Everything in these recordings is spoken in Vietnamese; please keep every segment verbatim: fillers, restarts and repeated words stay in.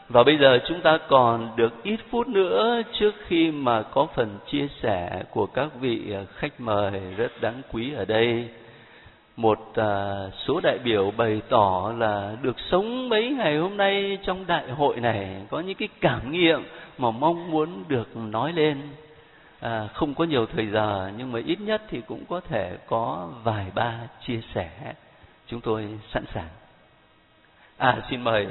Và bây giờ chúng ta còn được ít phút nữa trước khi mà có phần chia sẻ của các vị khách mời rất đáng quý ở đây. Một à, số đại biểu bày tỏ là được sống mấy ngày hôm nay trong đại hội này, có những cái cảm nghiệm mà mong muốn được nói lên. À, không có nhiều thời giờ nhưng mà ít nhất thì cũng có thể có vài ba chia sẻ. Chúng tôi sẵn sàng. À, xin mời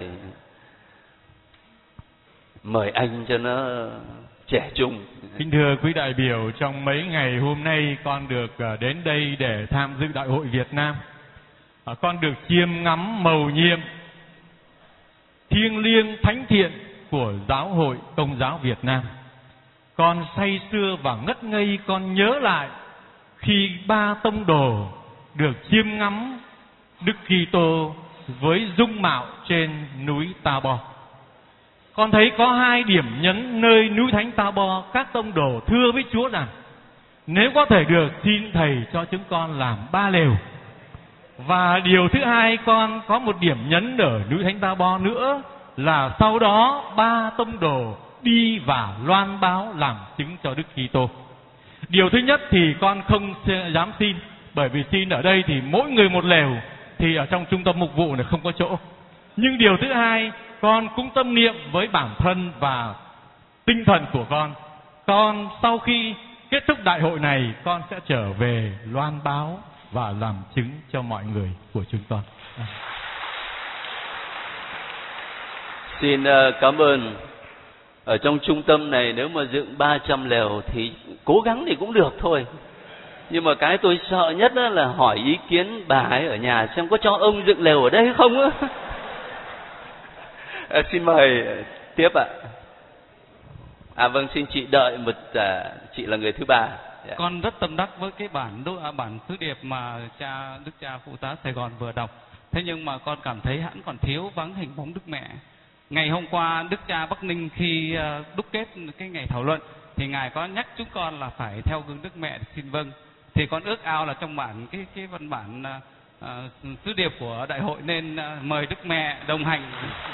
mời anh cho nó trẻ trung. Kính thưa quý đại biểu, trong mấy ngày hôm nay con được đến đây để tham dự Đại hội Việt Nam. Con được chiêm ngắm mầu nhiệm thiêng liêng thánh thiện của Giáo hội Công giáo Việt Nam. Con say sưa và ngất ngây, con nhớ lại khi ba tông đồ được chiêm ngắm Đức Kitô với dung mạo trên núi Ta-bo. Con thấy có hai điểm nhấn nơi núi Thánh Ta-bo. Các tông đồ thưa với Chúa rằng nếu có thể được, xin Thầy cho chúng con làm ba lều. Và điều thứ hai, con có một điểm nhấn ở núi Thánh Ta-bo nữa, là sau đó ba tông đồ đi và loan báo làm chứng cho Đức Kitô. Điều thứ nhất thì con không dám xin, bởi vì xin ở đây thì mỗi người một lều, thì ở trong trung tâm mục vụ này không có chỗ. Nhưng điều thứ hai, con cũng tâm niệm với bản thân và tinh thần của con. Con sau khi kết thúc đại hội này, con sẽ trở về loan báo và làm chứng cho mọi người của chúng con. Xin cảm ơn. Ở trong trung tâm này nếu mà dựng ba trăm lều thì cố gắng thì cũng được thôi. Nhưng mà cái tôi sợ nhất là hỏi ý kiến bà ấy ở nhà xem có cho ông dựng lều ở đây không á. À, xin mời tiếp ạ. À vâng, xin chị đợi một à, chị là người thứ ba. Yeah. Con rất tâm đắc với cái bản à, bản sứ điệp mà cha Đức cha Phụ tá Sài Gòn vừa đọc. Thế nhưng mà con cảm thấy hẳn còn thiếu vắng hình bóng Đức Mẹ. Ngày hôm qua Đức cha Bắc Ninh khi đúc kết cái ngày thảo luận thì ngài có nhắc chúng con là phải theo gương Đức Mẹ để xin vâng. Thì con ước ao là trong bản cái cái văn bản uh, sứ điệp của đại hội nên uh, mời Đức Mẹ đồng hành.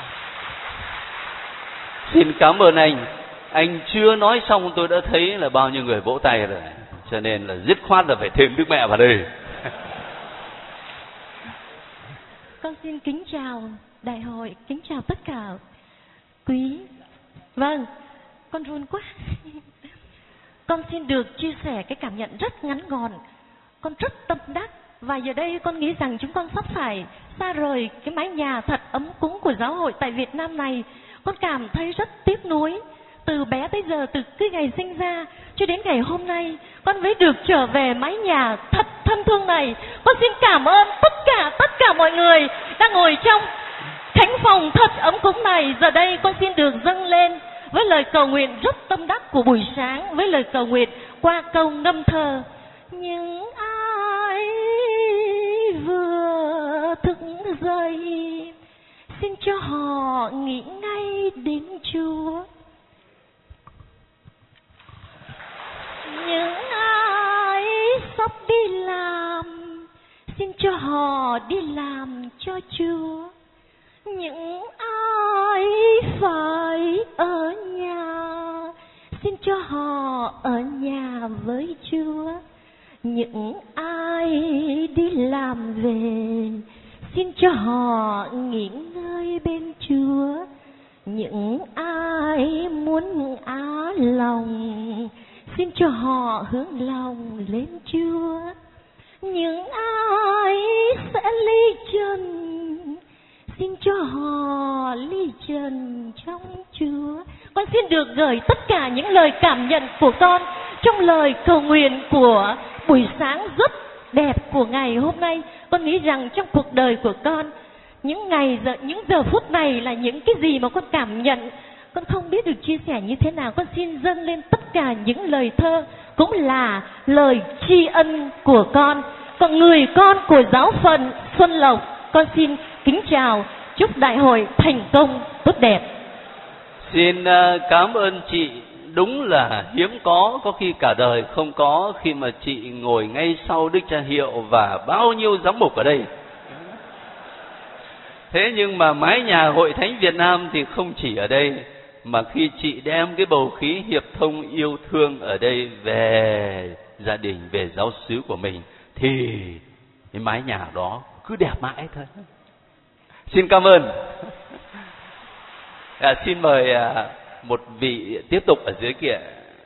Xin cảm ơn anh. Anh chưa nói xong tôi đã thấy là bao nhiêu người vỗ tay rồi. Cho nên là dứt khoát là phải thêm Đức Mẹ vào đây. Con xin kính chào đại hội, kính chào tất cả quý. Vâng, con run quá. Con xin được chia sẻ cái cảm nhận rất ngắn gọn. Con rất tâm đắc. Và giờ đây con nghĩ rằng chúng con sắp phải xa rời cái mái nhà thật ấm cúng của giáo hội tại Việt Nam này. Con cảm thấy rất tiếc nuối. Từ bé tới giờ, từ cái ngày sinh ra cho đến ngày hôm nay, con mới được trở về mái nhà thật thân thương này. Con xin cảm ơn tất cả, tất cả mọi người đang ngồi trong thánh phòng thật ấm cúng này. Giờ đây con xin được dâng lên với lời cầu nguyện rất tâm đắc của buổi sáng, với lời cầu nguyện qua câu ngâm thơ. Những ai vừa thức dậy, xin cho họ nghĩ ngay đến Chúa. Những ai sắp đi làm, xin cho họ đi làm cho Chúa. Những ai phải ở nhà, xin cho họ ở nhà với Chúa. Những ai đi làm về, xin cho họ nghỉ ngơi bên Chúa. Những ai muốn á lòng, xin cho họ hướng lòng lên Chúa. Những ai sẽ ly trần, xin cho họ ly trần trong Chúa. Con xin được gửi tất cả những lời cảm nhận của con trong lời cầu nguyện của buổi sáng rất đẹp của ngày hôm nay. Con nghĩ rằng trong cuộc đời của con, những ngày giờ, những giờ phút này là những cái gì mà con cảm nhận, con không biết được chia sẻ như thế nào. Con xin dâng lên tất cả những lời thơ cũng là lời tri ân của con. Còn người con của giáo phận Xuân Lộc, con xin kính chào, chúc đại hội thành công tốt đẹp. Xin cảm ơn chị. Đúng là hiếm có, có khi cả đời không có, khi mà chị ngồi ngay sau Đức Cha Hiệu và bao nhiêu giám mục ở đây. Thế nhưng mà mái nhà Hội Thánh Việt Nam thì không chỉ ở đây, mà khi chị đem cái bầu khí hiệp thông yêu thương ở đây về gia đình, về giáo xứ của mình, thì cái mái nhà đó cứ đẹp mãi thôi. Xin cảm ơn. À, xin mời à, một vị tiếp tục ở dưới kia.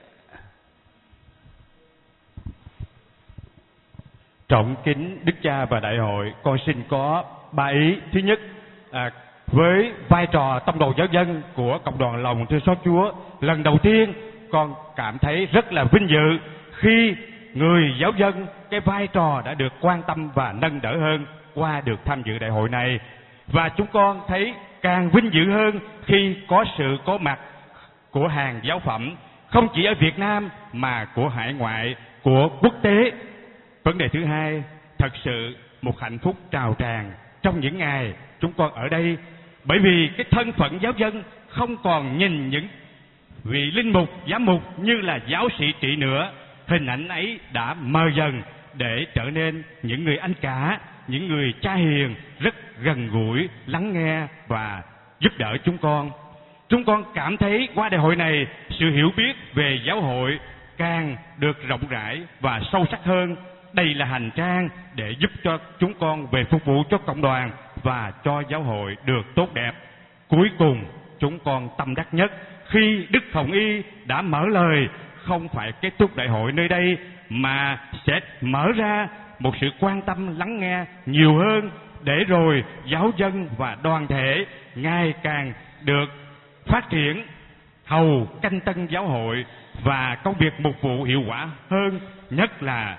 Trọng kính Đức Cha và Đại hội, con xin có ba ý. Thứ nhất, à, với vai trò tông đồ giáo dân của Cộng đoàn Lòng Thương Xót Chúa, lần đầu tiên con cảm thấy rất là vinh dự khi người giáo dân cái vai trò đã được quan tâm và nâng đỡ hơn qua được tham dự đại hội này. Và chúng con thấy càng vinh dự hơn khi có sự có mặt của hàng giáo phẩm không chỉ ở Việt Nam mà của hải ngoại, của quốc tế. Vấn đề thứ hai, thật sự một hạnh phúc trào tràn trong những ngày chúng con ở đây, bởi vì cái thân phận giáo dân không còn nhìn những vị linh mục, giám mục như là giáo sĩ trị nữa. Hình ảnh ấy đã mờ dần để trở nên những người anh cả, những người cha hiền rất gần gũi, lắng nghe và giúp đỡ chúng con. Chúng con cảm thấy qua đại hội này, sự hiểu biết về giáo hội càng được rộng rãi và sâu sắc hơn. Đây là hành trang để giúp cho chúng con về phục vụ cho cộng đoàn và cho giáo hội được tốt đẹp. Cuối cùng, chúng con tâm đắc nhất khi Đức Hồng Y đã mở lời không phải kết thúc đại hội nơi đây, mà sẽ mở ra một sự quan tâm lắng nghe nhiều hơn, để rồi giáo dân và đoàn thể ngày càng được phát triển, hầu canh tân giáo hội và công việc mục vụ hiệu quả hơn, nhất là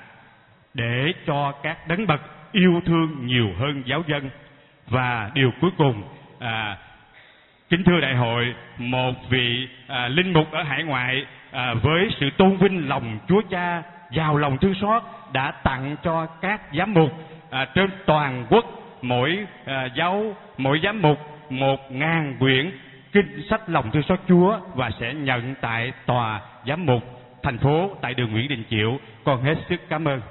để cho các đấng bậc yêu thương nhiều hơn giáo dân. Và điều cuối cùng, à, kính thưa đại hội, một vị à, linh mục ở hải ngoại à, với sự tôn vinh lòng Chúa Cha, giàu lòng thương xót, đã tặng cho các giám mục à, trên toàn quốc, mỗi à, giáo mỗi giám mục một ngàn quyển kinh sách lòng thương xót Chúa, và sẽ nhận tại tòa giám mục thành phố tại đường Nguyễn Đình Chiểu. Con hết sức cảm ơn.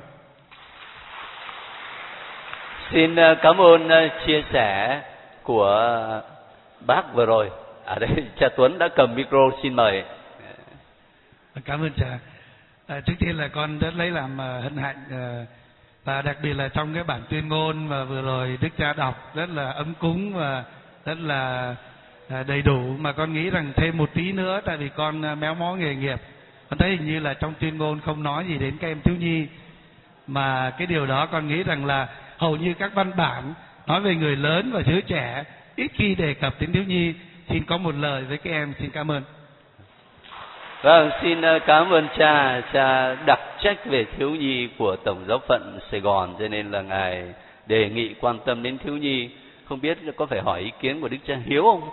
Xin cảm ơn chia sẻ của bác vừa rồi. Ở đây cha Tuấn đã cầm micro, xin mời. Cảm ơn cha. À, trước tiên là con rất lấy làm uh, hân hạnh, uh, và đặc biệt là trong cái bản tuyên ngôn mà vừa rồi Đức Cha đọc rất là ấm cúng và rất là uh, đầy đủ, mà con nghĩ rằng thêm một tí nữa, tại vì con uh, méo mó nghề nghiệp, con thấy hình như là trong tuyên ngôn không nói gì đến các em thiếu nhi, mà cái điều đó con nghĩ rằng là hầu như các văn bản nói về người lớn và giới trẻ ít khi đề cập đến thiếu nhi. Xin có một lời với các em, xin cảm ơn. Vâng, xin cảm ơn cha. Cha đặc trách về thiếu nhi của Tổng giáo phận Sài Gòn, cho nên là ngài đề nghị quan tâm đến thiếu nhi. Không biết có phải hỏi ý kiến của Đức Cha Hiếu không?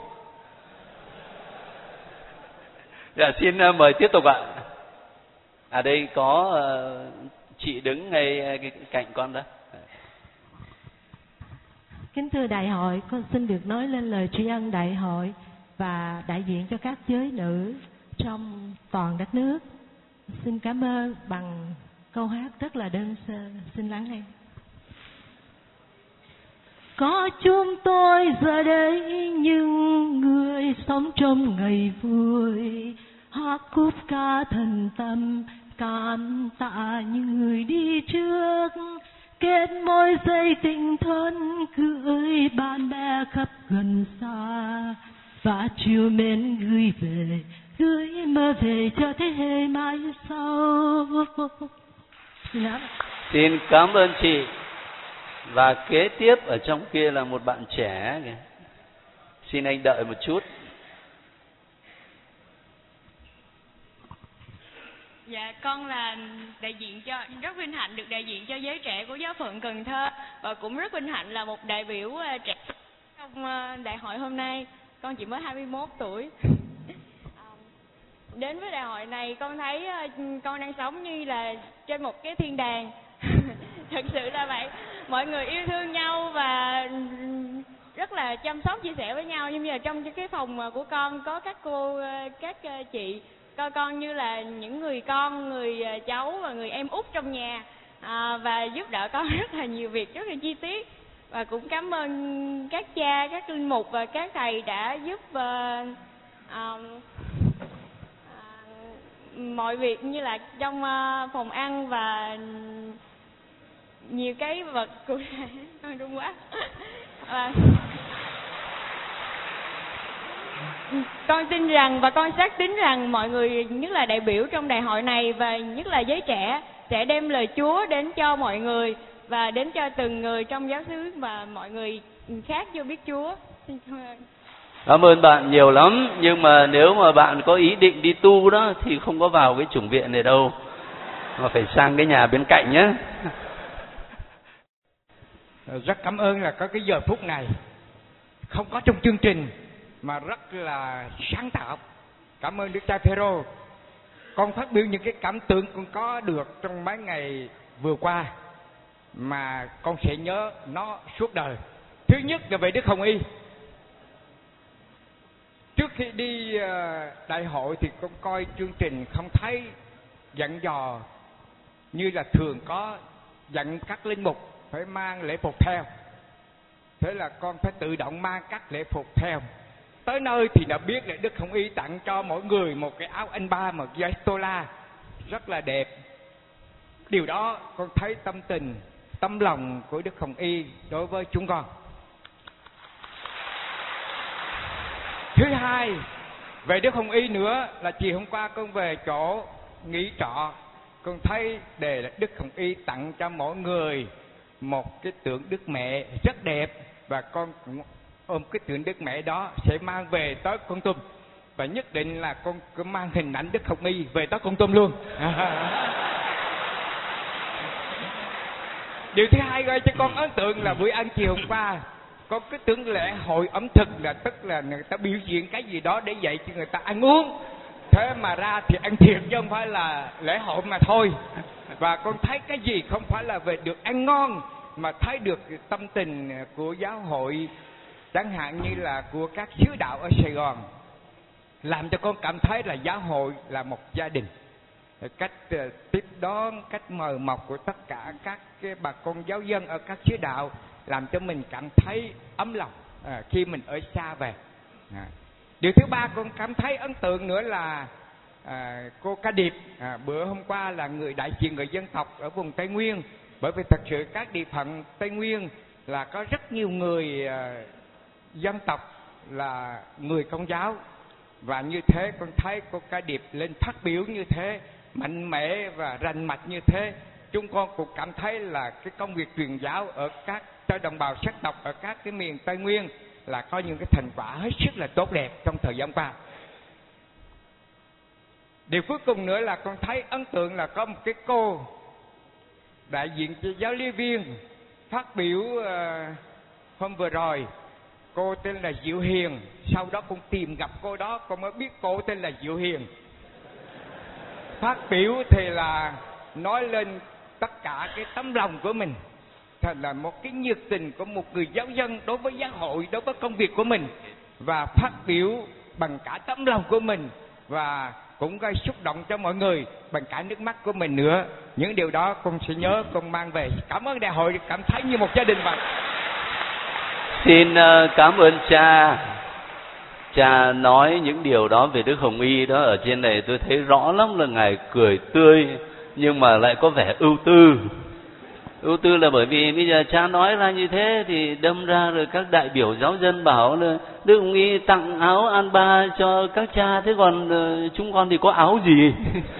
Dạ, xin mời tiếp tục ạ. À đây có uh, chị đứng ngay cạnh con đó. Kính thưa đại hội, con xin được nói lên lời tri ân đại hội và đại diện cho các giới nữ trong toàn đất nước. Xin cảm ơn bằng câu hát rất là đơn sơ. Xin lắng nghe. Có chúng tôi giờ đây những người sống trong ngày vui, hát khúc ca thần tâm cảm tạ những người đi trước, kết mối dây tình thân gửi bạn bè khắp gần xa, và chiều mến gửi về, gửi mơ về cho thế hệ mai sau. Xin cảm ơn chị. Và kế tiếp ở trong kia là một bạn trẻ kìa. Xin anh đợi một chút. Dạ, con là đại diện cho, rất vinh hạnh được đại diện cho giới trẻ của giáo phận Cần Thơ, và cũng rất vinh hạnh là một đại biểu trẻ trong đại hội hôm nay. Con chỉ mới hai mươi mốt tuổi. Đến với đại hội này con thấy con đang sống như là trên một cái thiên đàng. Thật sự là vậy. Mọi người yêu thương nhau và rất là chăm sóc, chia sẻ với nhau. Nhưng mà trong cái phòng của con có các cô, các chị coi con như là những người con, người cháu và người em út trong nhà, à, và giúp đỡ con rất là nhiều việc, rất là chi tiết. Và cũng cảm ơn các cha, các linh mục và các thầy đã giúp uh, uh, uh, mọi việc như là trong uh, phòng ăn và nhiều cái vật cụ thể. Con run quá. uh, Con tin rằng và con xác tín rằng mọi người, nhất là đại biểu trong đại hội này và nhất là giới trẻ, sẽ đem lời Chúa đến cho mọi người và đến cho từng người trong giáo xứ và mọi người khác vô biết Chúa. Xin cảm ơn. Cảm ơn bạn nhiều lắm, nhưng mà nếu mà bạn có ý định đi tu đó thì không có vào cái chủng viện này đâu, mà phải sang cái nhà bên cạnh nhé. Rất cảm ơn là có cái giờ phút này không có trong chương trình mà rất là sáng tạo. Cảm ơn Đức cha Phêrô. Con phát biểu những cái cảm tưởng con có được trong mấy ngày vừa qua mà con sẽ nhớ nó suốt đời. Thứ nhất là về Đức Hồng Y. Trước khi đi đại hội thì con coi chương trình không thấy dặn dò như là thường có dặn các linh mục phải mang lễ phục theo. Thế là con phải tự động mang các lễ phục theo. Tới nơi thì đã biết là Đức Hồng Y tặng cho mỗi người một cái áo anh ba, một dây stola rất là đẹp. Điều đó con thấy tâm tình, tâm lòng của Đức Hồng Y đối với chúng con. Thứ hai, về Đức Hồng Y nữa là chiều hôm qua con về chỗ nghỉ trọ, con thấy đề là Đức Hồng Y tặng cho mỗi người một cái tượng Đức Mẹ rất đẹp, và con cũng ôm cái tượng Đức Mẹ đó sẽ mang về tới Kon Tum, và nhất định là con cứ mang hình ảnh Đức Hồng Y về tới Kon Tum luôn. Điều thứ hai gây cho con ấn tượng là buổi ăn chiều hôm qua có cái tưởng lễ hội ẩm thực, là tức là người ta biểu diễn cái gì đó để dạy cho người ta ăn uống, thế mà ra thì ăn thiệt chứ không phải là lễ hội mà thôi. Và con thấy cái gì không phải là về được ăn ngon, mà thấy được tâm tình của giáo hội, chẳng hạn như là của các sứ đạo ở Sài Gòn, làm cho con cảm thấy là giáo hội là một gia đình. Cách uh, tiếp đón, cách mời mọc của tất cả các cái bà con giáo dân ở các sứ đạo làm cho mình cảm thấy ấm lòng à, khi mình ở xa về. À. Điều thứ ba con cảm thấy ấn tượng nữa là à, cô Ca Điệp à, bữa hôm qua là người đại diện người dân tộc ở vùng Tây Nguyên, bởi vì thật sự các địa phận Tây Nguyên là có rất nhiều người à, dân tộc là người Công giáo, và như thế con thấy cô Ca Điệp lên phát biểu như thế mạnh mẽ và rành mạch như thế, chúng con cũng cảm thấy là cái công việc truyền giáo ở các cho đồng bào sắc tộc ở các cái miền Tây Nguyên là có những cái thành quả hết sức là tốt đẹp trong thời gian qua. Điều cuối cùng nữa là con thấy ấn tượng là có một cái cô đại diện cho giáo lý viên phát biểu uh, hôm vừa rồi. Cô tên là Diệu Hiền. Sau đó con tìm gặp cô đó, con mới biết cô tên là Diệu Hiền. Phát biểu thì là nói lên tất cả cái tấm lòng của mình, thật là một cái nhiệt tình của một người giáo dân đối với giáo hội, đối với công việc của mình, và phát biểu bằng cả tấm lòng của mình, và cũng gây xúc động cho mọi người bằng cả nước mắt của mình nữa. Những điều đó con sẽ nhớ, con mang về. Cảm ơn đại hội, cảm thấy như một gia đình vậy. Xin cảm ơn cha. Cha nói những điều đó về Đức Hồng Y đó ở trên này tôi thấy rõ lắm, là Ngài cười tươi nhưng mà lại có vẻ ưu tư. Ưu tư là bởi vì bây giờ cha nói ra như thế thì đâm ra rồi các đại biểu giáo dân bảo là Đức Hồng Y tặng áo an ba cho các cha, thế còn uh, chúng con thì có áo gì?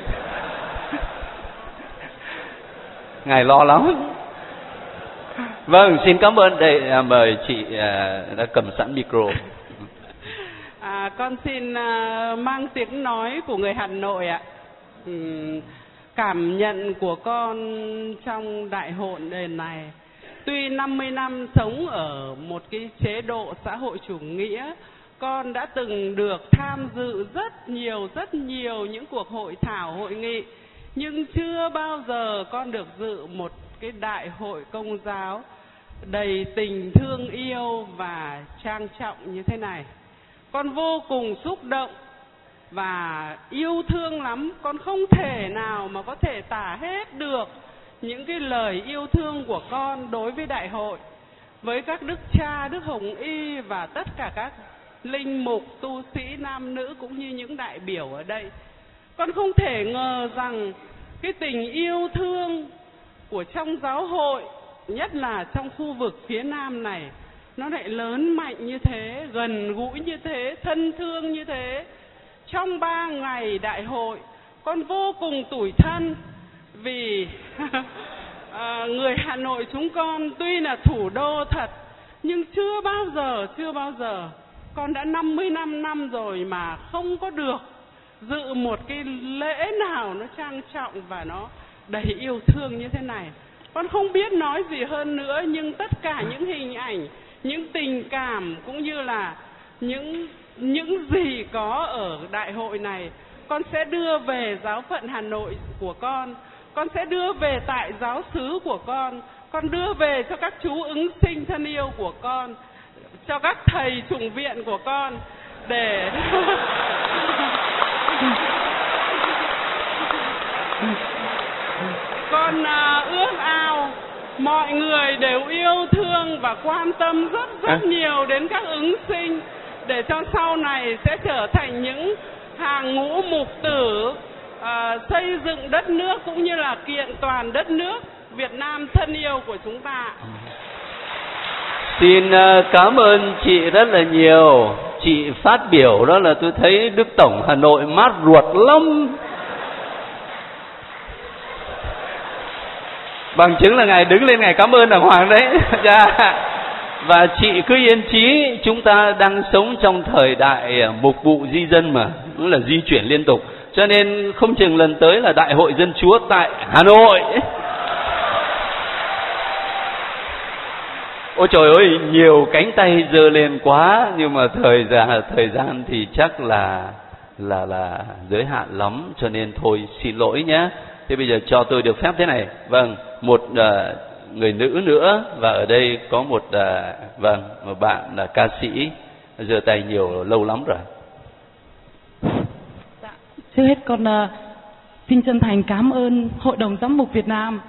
Ngài lo lắm. Vâng, xin cảm ơn. Đây à, mời chị à, đã cầm sẵn micro. À, con xin à, mang tiếng nói của người Hà Nội ạ. Uhm, cảm nhận của con trong đại hội lần này, tuy năm mươi năm sống ở một cái chế độ xã hội chủ nghĩa, con đã từng được tham dự rất nhiều rất nhiều những cuộc hội thảo hội nghị, nhưng chưa bao giờ con được dự một cái đại hội công giáo đầy tình thương yêu và trang trọng như thế này. Con vô cùng xúc động và yêu thương lắm. Con không thể nào mà có thể tả hết được những cái lời yêu thương của con đối với đại hội. với các đức cha, Đức Hồng Y và tất cả các linh mục, tu sĩ, nam nữ cũng như những đại biểu ở đây. Con không thể ngờ rằng cái tình yêu thương của trong giáo hội, nhất là trong khu vực phía Nam này, nó lại lớn mạnh như thế, gần gũi như thế, thân thương như thế. Trong ba ngày đại hội, con vô cùng tủi thân vì à, người Hà Nội chúng con tuy là thủ đô thật, nhưng chưa bao giờ, chưa bao giờ, con đã năm mươi lăm năm rồi mà không có được dự một cái lễ nào nó trang trọng và nó đầy yêu thương như thế này. Con không biết nói gì hơn nữa, nhưng tất cả những hình ảnh, những tình cảm cũng như là những những gì có ở đại hội này, con sẽ đưa về giáo phận Hà Nội của con, con sẽ đưa về tại giáo xứ của con, con đưa về cho các chú ứng sinh thân yêu của con, cho các thầy chủng viện của con để con à, ước ao mọi người đều yêu thương và quan tâm rất rất nhiều đến các ứng sinh, để cho sau này sẽ trở thành những hàng ngũ mục tử à, xây dựng đất nước cũng như là kiện toàn đất nước Việt Nam thân yêu của chúng ta. Xin cảm ơn chị rất là nhiều. Chị phát biểu đó là tôi thấy Đức Tổng Hà Nội mát ruột lắm. Bằng chứng là Ngài đứng lên Ngài cảm ơn đàng hoàng đấy. Và chị cứ yên chí, chúng ta đang sống trong thời đại mục vụ di dân mà, nó là di chuyển liên tục. Cho nên không chừng lần tới là Đại hội Dân Chúa tại Hà Nội. Ôi trời ơi, nhiều cánh tay giơ lên quá, nhưng mà thời gian thời gian thì chắc là là là giới hạn lắm, cho nên thôi xin lỗi nhé. Thế bây giờ cho tôi được phép thế này. Vâng, một uh, người nữ nữa, và ở đây có một uh, vâng, một bạn là ca sĩ giơ tay nhiều lâu lắm rồi. Dạ, trước hết con uh, xin chân thành cảm ơn Hội đồng Giám mục Việt Nam.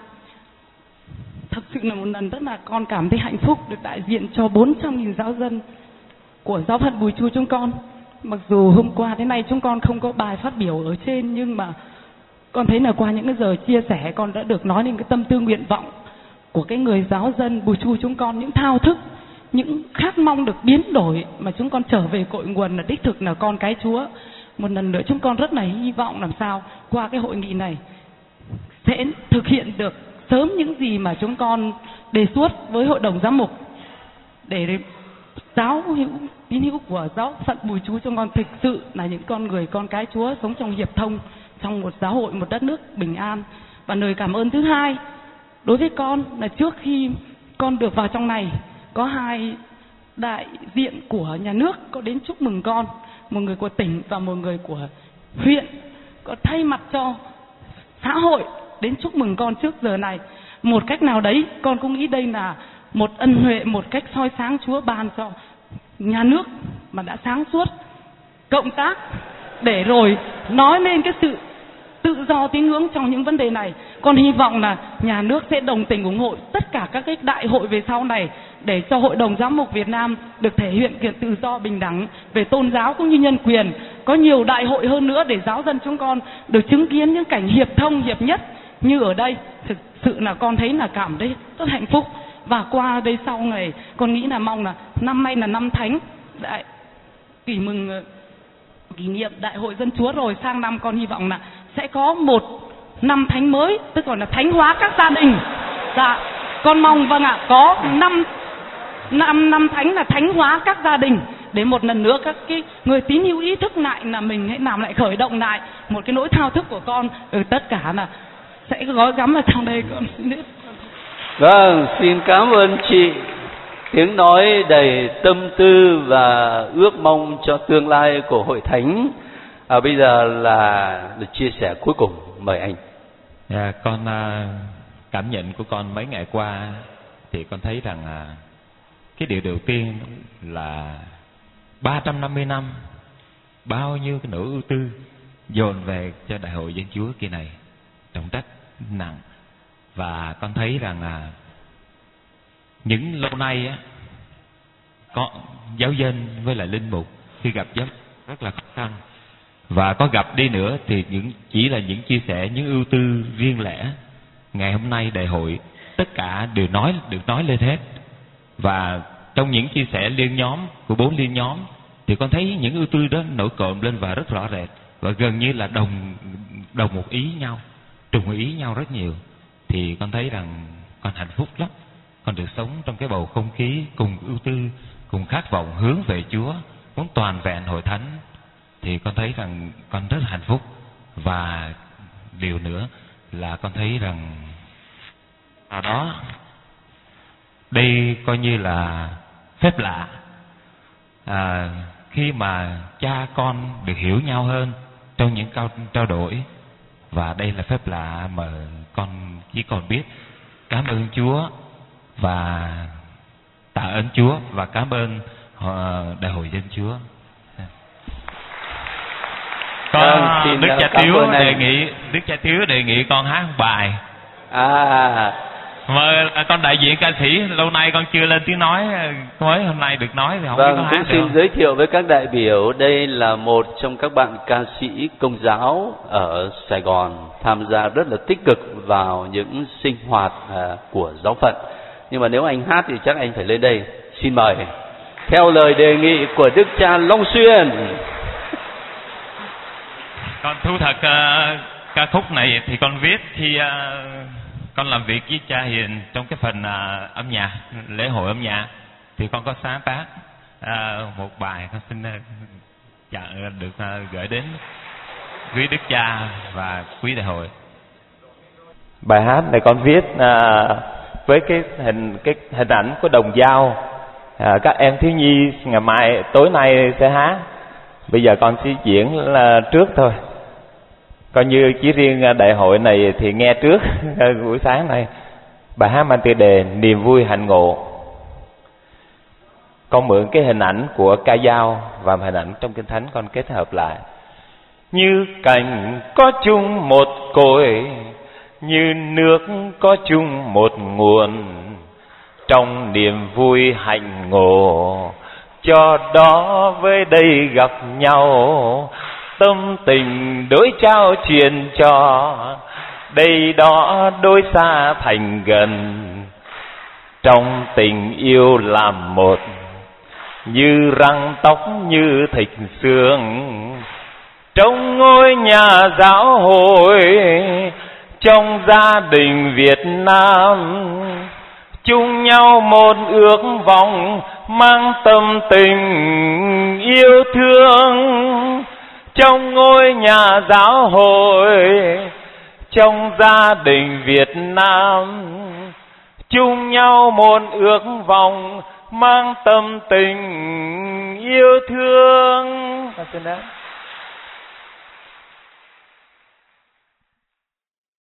Thật sự là một lần rất là con cảm thấy hạnh phúc được đại diện cho bốn trăm nghìn giáo dân của giáo phận Bùi Chu chúng con. Mặc dù hôm qua đến nay chúng con không có bài phát biểu ở trên, nhưng mà con thấy là qua những cái giờ chia sẻ con đã được nói lên cái tâm tư nguyện vọng của cái người giáo dân Bùi Chu chúng con, những thao thức, những khát mong được biến đổi mà chúng con trở về cội nguồn là đích thực là con cái Chúa. Một lần nữa chúng con rất là hy vọng làm sao qua cái hội nghị này sẽ thực hiện được sớm những gì mà chúng con đề xuất với Hội đồng Giám mục, để giáo hữu tín hữu của giáo phận Bùi Chu chúng con thực sự là những con người con cái Chúa sống trong hiệp thông, trong một giáo hội, một đất nước bình an. Và lời cảm ơn thứ hai đối với con là trước khi con được vào trong này, có hai đại diện của nhà nước có đến chúc mừng con, một người của tỉnh và một người của huyện, có thay mặt cho xã hội đến chúc mừng con trước giờ này. Một cách nào đấy con cũng nghĩ đây là một ân huệ, một cách soi sáng Chúa ban cho nhà nước mà đã sáng suốt cộng tác để rồi nói lên cái sự tự do tín ngưỡng trong những vấn đề này. Con hy vọng là nhà nước sẽ đồng tình ủng hộ tất cả các cái đại hội về sau này, để cho Hội đồng Giám mục Việt Nam được thể hiện quyền tự do bình đẳng về tôn giáo cũng như nhân quyền. Có nhiều đại hội hơn nữa để giáo dân chúng con được chứng kiến những cảnh hiệp thông, hiệp nhất như ở đây. Thực sự là con thấy là cảm thấy rất hạnh phúc. Và qua đây sau này con nghĩ là mong là năm nay là năm Thánh đại kỷ mừng kỷ niệm Đại hội Dân Chúa rồi, sang năm con hy vọng là sẽ có một năm Thánh mới, tức gọi là thánh hóa các gia đình. Dạ, con mong vâng ạ, có năm năm năm Thánh là thánh hóa các gia đình, để một lần nữa các cái người tín hữu ý thức lại là mình hãy làm lại, khởi động lại một cái nỗi thao thức của con. Ừ, tất cả là sẽ gói gắm vào trong đây con. Vâng, xin cảm ơn chị. Tiếng nói đầy tâm tư và ước mong cho tương lai của Hội Thánh. À, bây giờ là được chia sẻ cuối cùng, mời anh. Yeah, con cảm nhận của con mấy ngày qua thì con thấy rằng cái điều đầu tiên là ba trăm năm mươi năm bao nhiêu cái nỗi ưu tư dồn về cho Đại hội Dân Chúa kỳ này, trọng trách nặng. Và con thấy rằng là những lâu nay á, có giáo dân với lại linh mục khi gặp giáo rất là khó khăn, và có gặp đi nữa thì những chỉ là những chia sẻ, những ưu tư riêng lẻ. Ngày hôm nay đại hội tất cả đều nói được nói lên hết, và trong những chia sẻ liên nhóm của bốn liên nhóm thì con thấy những ưu tư đó nổi cộm lên và rất rõ rệt, và gần như là đồng đồng một ý nhau, trùng ý nhau rất nhiều. Thì con thấy rằng con hạnh phúc lắm, con được sống trong cái bầu không khí cùng ưu tư, cùng khát vọng hướng về Chúa, muốn toàn vẹn hội thánh. Thì con thấy rằng con rất hạnh phúc. Và điều nữa là con thấy rằng ở đó đây coi như là phép lạ, à, khi mà cha con được hiểu nhau hơn trong những câu trao đổi. Và đây là phép lạ mà con chỉ còn biết cảm ơn Chúa và tạ ơn Chúa và cảm ơn uh, Đại hội Dân Chúa. Con Vâng, Đức xin Cha cảm Tiếu ơn anh. đề nghị Đức Cha Tiếu đề nghị con hát một bài. À, Mà con đại diện ca sĩ lâu nay con chưa lên tiếng nói, mới hôm nay được nói thì không biết vâng, có cũng hát được xin không? giới thiệu với các đại biểu, đây là một trong các bạn ca sĩ Công giáo ở Sài Gòn tham gia rất là tích cực vào những sinh hoạt à, của giáo phận. Nhưng mà nếu anh hát thì chắc anh phải lên đây. Xin mời. Theo lời đề nghị của Đức cha Long Xuyên. Con thú thật uh, ca khúc này thì con viết khi uh, con làm việc với cha Hiền trong cái phần uh, âm nhạc, lễ hội âm nhạc, thì con có sáng tác uh, một bài. Con xin uh, dạ, được uh, gửi đến quý Đức Cha và quý đại hội. Bài hát này con viết à, với cái hình cái hình ảnh của đồng dao, à, các em thiếu nhi ngày mai tối nay sẽ hát. Bây giờ con sẽ diễn là trước thôi, coi như chỉ riêng đại hội này thì nghe trước buổi sáng này. Bài hát mang tiêu đề Niềm vui hạnh ngộ. Con mượn cái hình ảnh của ca dao và hình ảnh trong Kinh Thánh con kết hợp lại. Như cành có chung một cội, như nước có chung một nguồn, trong niềm vui hạnh ngộ, cho đó với đây gặp nhau, tâm tình đối trao truyền cho, đây đó đối xa thành gần, trong tình yêu làm một, như răng tóc như thịt xương, trong ngôi nhà giáo hội, trong gia đình Việt Nam, chung nhau một ước vọng, mang tâm tình yêu thương, trong ngôi nhà giáo hội, trong gia đình Việt Nam, chung nhau một ước vọng, mang tâm tình yêu thương.